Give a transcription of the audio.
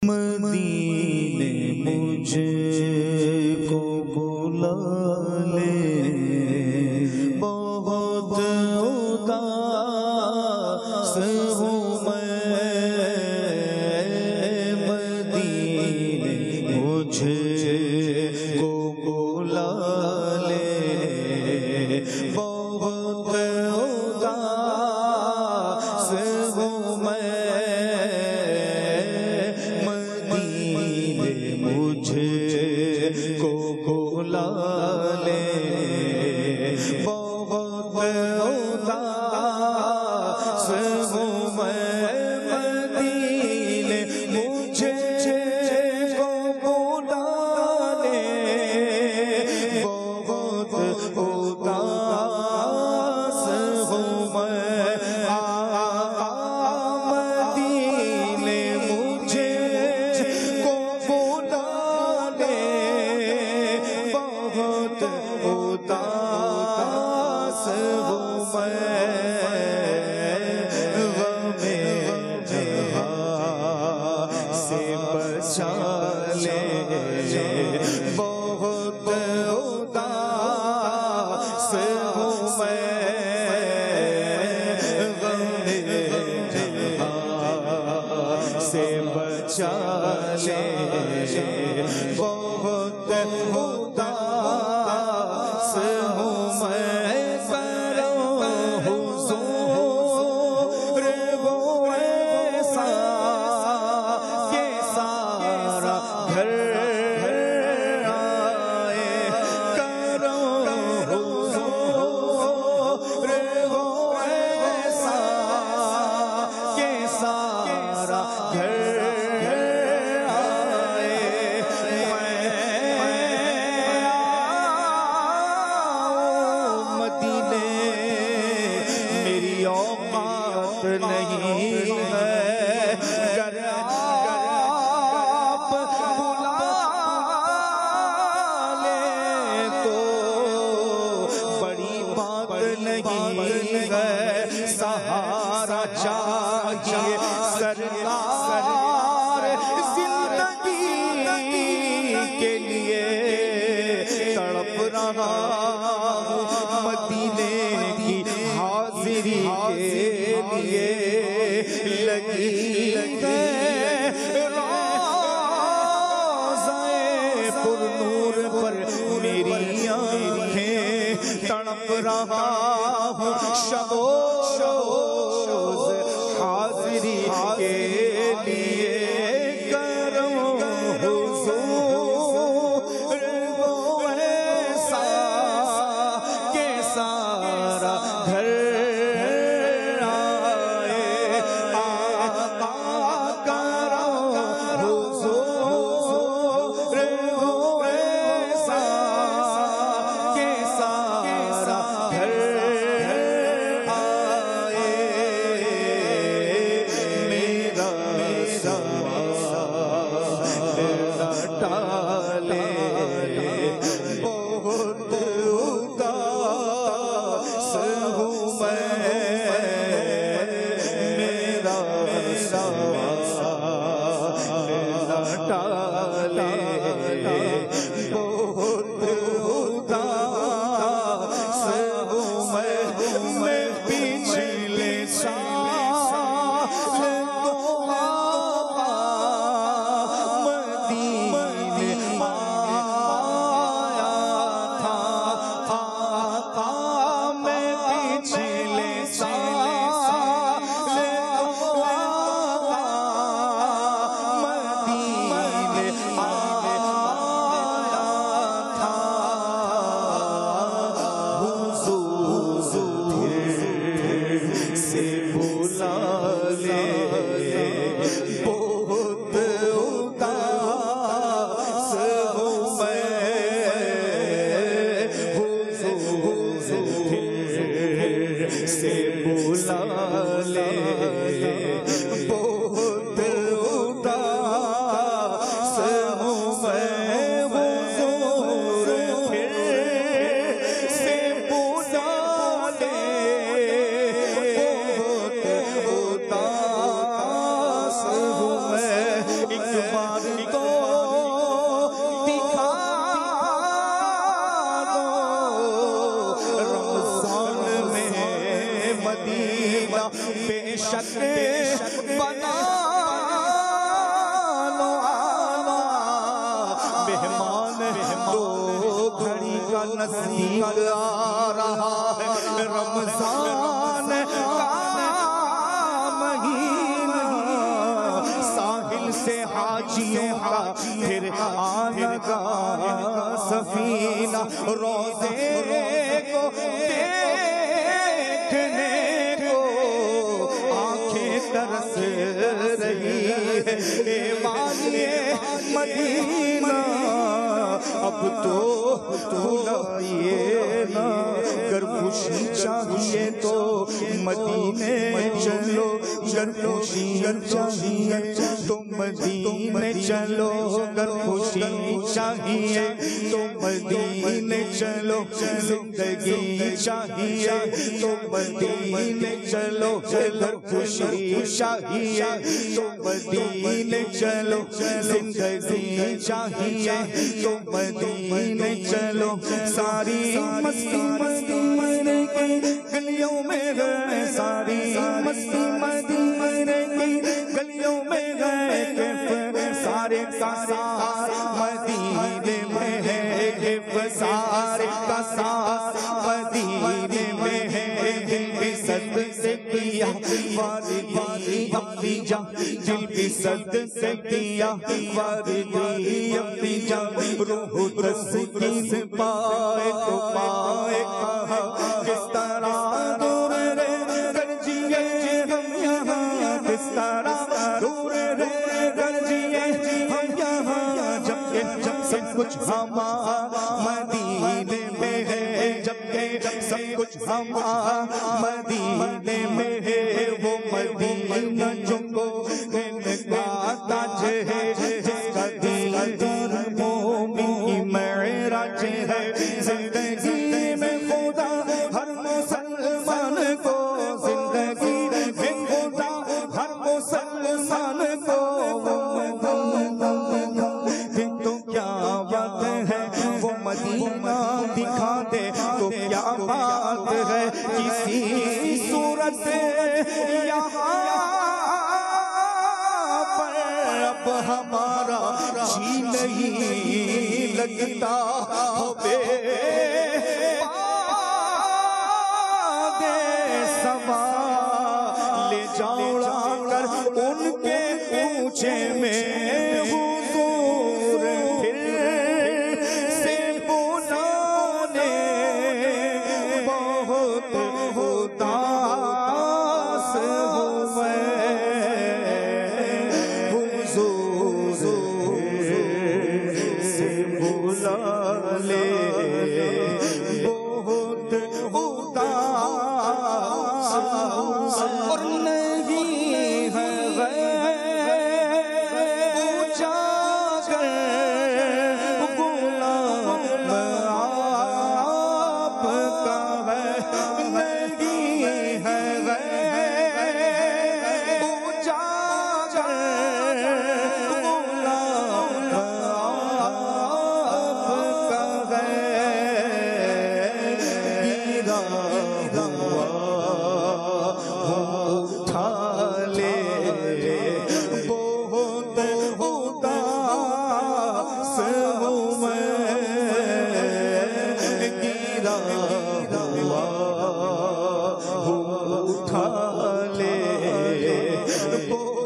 مدینے مجھ کو بلا لے، بہت اداس ہوں میں، مدینے مجھ کو بلا لے، بہت اداس ہوں میں، مدینے مجھ کو بلا لے، بہت اداس ہوں میں، مدینے مجھ کو بلا لے، بہت اداس ہوں میں، مدینے مجھ کو بلا لے، بہت اداس ہوں میں، غم جہاں سے بچا لے، بہت اداس ہوں میں، غم جہاں سے بچا لے، بہت اداس ہوں میں، کرو حضور وہ ایسا کہ سارا گھر آئے، کرو حضور وہ ایسا کہ سارا گھر آئے، مدینے میری اوقات نہیں ہے، گر آپ بلا لے تو بڑی بات نہیں ہے، سہارا چاہیے سرکار زندگی کے لیے، تڑپ رہا ہوں مدینے کی حاضری کے لیے، لگی ہے روضۂ پر نور پر میری آنکھیں، تڑپ رہا ہوں شب و روز حاضری کے لیے، کرو حضور وہ ایسا کہ سارا گھر آئے، آقا کرو حضور وہ ایسا کہ سارا گھر آئے، بنا لو آنا مہمان دو گھڑی کا نزدیک آ رہا ہے رمضان کا مہینہ ساحل سے حاجیوں کا پھر آنے کا سفینہ روزے کو دیکھنے کو آنکھیں ترس رہی ہے اے والی مدینہ اب تو بلائیے نا گر خوشی چاہیے تو مدینے چلو گر خوشی چاہیے تو مدینے چلو گر خوشی چاہیے تو مدینے چلو زندگی چاہیے تو مدینے چلو گر خوشی چاہیے تو مدینے چلو زندگی چاہیے تو مدینے چلو ساری مستی مدینے کی گلیوں میں گئے ساری مستی مدینے کی گلیوں میں گئے سارے کا سارا مدینے میں ہے سارے کا سارا مدینے میں ہے دل بھی صد سے کیا والدی اپنی جان دل بھی صد سے کیا والدی اپنی جان روح تسکین سے پائے تو پائے کہاں کس طرح دور رہ کر جیے ہم یہاں کس طرح دور رہ کر جیے ہم یہاں جب سب کچھ ہمارا مدینے میں ہے جب سب کچھ ہمارا مدینے میں ہے وہ مدینہ جن کو کا تاج ہے جس کا دیدار مومن کی معراج ہے زندگی میں خدا ہر مسلمان کو زندگی میں خدا ہر مسلمان کو تو کیا بات ہے وہ مدینہ دکھا دے تو کیا بات ہے کسی صورت یہاں پر اب ہمارا جی نہیں لگتا سوا لے جاؤ کر ان کے پوچھے میں حضور پھر سے بلانے بہت اداس ہوئے حضور سے بلا لے بہت اداس اور نہیں ہے اجاگر غلام آپ کا ہے نہیں ہے اجاگر غلام آپ کا ہے گرا ہوا اٹھا لے بہت اداس ہوں میں گرا ہوا اٹھا لے